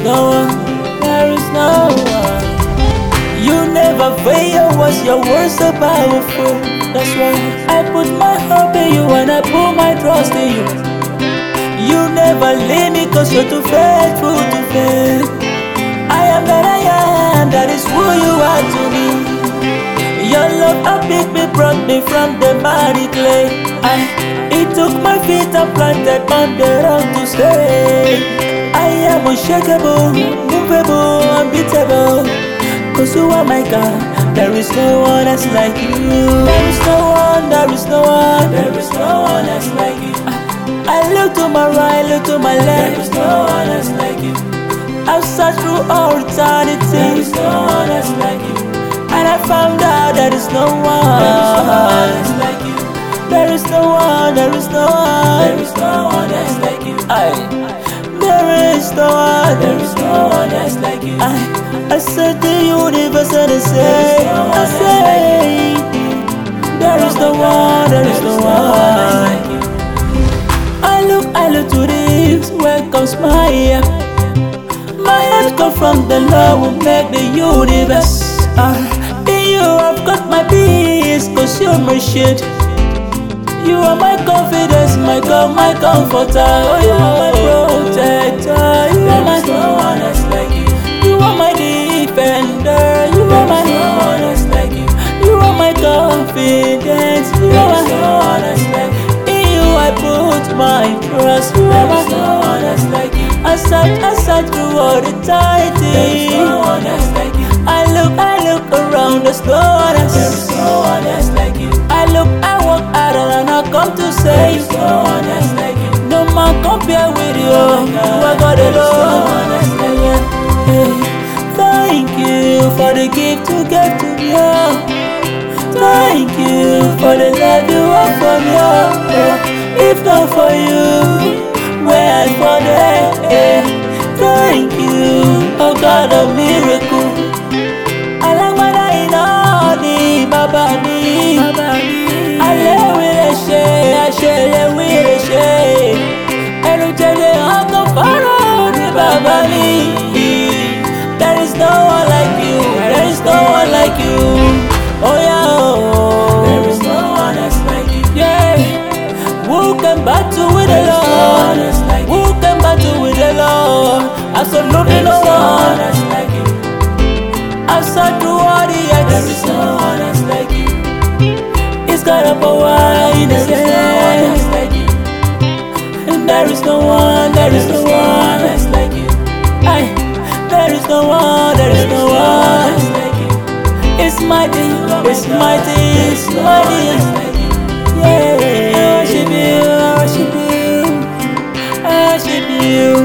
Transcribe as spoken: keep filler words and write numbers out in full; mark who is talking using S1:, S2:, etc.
S1: no one, there is no one. You never fail, was your words so powerful. That's why I put my hope in you and I put my trust in you. You never leave me cause you're too faithful to fail. I am that I am, that is who you are to me. Your love up picked me, brought me from the mighty clay. I, it took my feet and planted on the rock to stay. I am unshakable, movable, unbeatable. Cause you are my God, there is no one else like you. There is no one, there is no one, there is no one else like you. I look to my right, look to my left, there is no one else like you. I've searched through all eternity, there is no one else like you. And I found out there is no one, there is no one else like you. There is no one, there is no one, there is no one else like you. Aye. There is no one, there is no one else like you. I, I said the universe and I say, I say, there is no one, there is no one. I look, I look to the hills, where comes my help? My help comes from the Lord who make the universe. Uh, in you I've got my peace, cause you're my shit. You are my confidence, my God, my comforter. Oh, you are my protector. You are my no one else like you. You are my defender. You are my no one else like you. You are my confidence. You are my no one else like you. In you I put my trust. You are my no one else like you. I search, I search through all eternity. There is no one else like you. I look, I look around. There's no one else. There is no one else like you. I look, I walk out and I come to say, there's no one else like you. No man compare with you. You are God alone. Hey, thank you for the gift you gave to me. Thank you for the love you have for me. If not for you, where I'd for there. Thank you, oh God of miracle. Alamada inani, Baba mi, Ale wile she, Ashele wile she. Elu jele anko faro ni Baba mi. There is no one like you, there is no one like you. Oh yeah, oh. There is no one else like you. Yeah, who can battle with the Lord? Who can battle with the Lord? Absolutely no one else like you. I've searched through all the earth. There is no one else like you. It's got a power in his hand. And there is no one, there is no one else like you. Aye. There is no one, there is no one else like you. It's mighty, it's mighty, it's mighty. Yeah, I worship you, I worship you, I worship you.